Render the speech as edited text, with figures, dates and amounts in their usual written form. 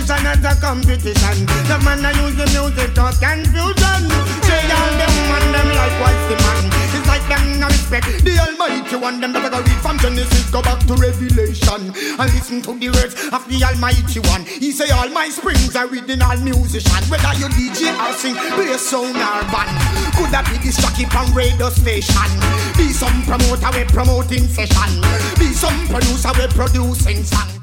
musician as a competition. The man I use the music cause confusion. Say all them and them likewise the man. It's like them no respect the Almighty one. Them that go read from Genesis go back to Revelation and listen to the words of the Almighty one. He say all my springs are within all musicians. Whether you DJ or sing, play sound or band. Could that be this jockey from radio station? Be some promoter we promoting session. Be some producer we producing song.